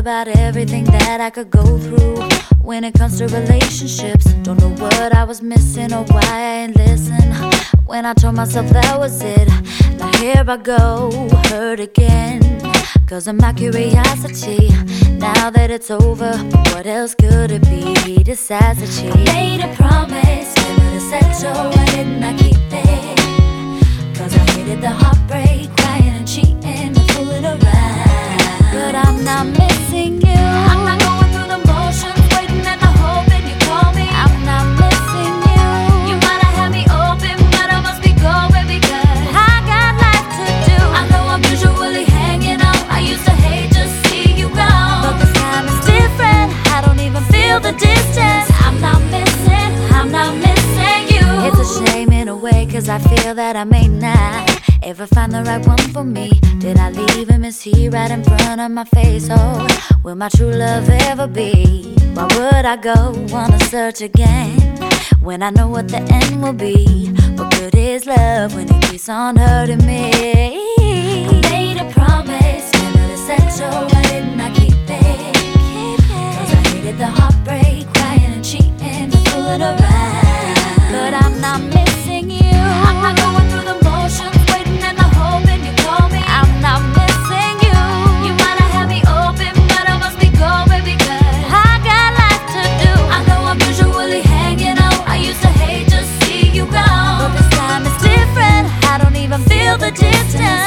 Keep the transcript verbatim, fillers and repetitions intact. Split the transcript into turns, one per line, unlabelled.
about everything that I could go through when it comes to relationships. Don't know what I was missing or why I ain't listen when I told myself that was it. Now here I go, hurt again, cause of my curiosity. Now that it's over, what else could it be? He decides to cheat. I made a promise, never to settle, why didn't I keep it? Cause I hated the heartbreak, crying and cheating and fooling around. But I'm not missing you. I'm not going through the motions, waiting and the hoping you call me. I'm not missing you. You might have had me open, but I must be going because I got life to do. I know I'm usually hanging out, I used to hate to see you gone, but this time is different, I don't even feel the distance. I'm not missing, I'm not missing you. It's a shame in a way, cause I feel that I may not ever find the right one for me. Did I leave him? Is he right in front of my face? Oh, will my true love ever be? Why would I go wanna search again when I know what the end will be? What good is love when it keeps on hurting me? I made a promise, never to settle, why didn't I keep it? Cause I hated the heartbreak, crying and cheating and fooling around. But I'm not missing you. I'm not going through the motions, waiting and the hoping you call me. I'm not missing you. You might have had me open, but I must be going because I got life to do. I know I'm usually hanging out, I used to hate to see you gone, but this time it's different, I don't even feel the distance.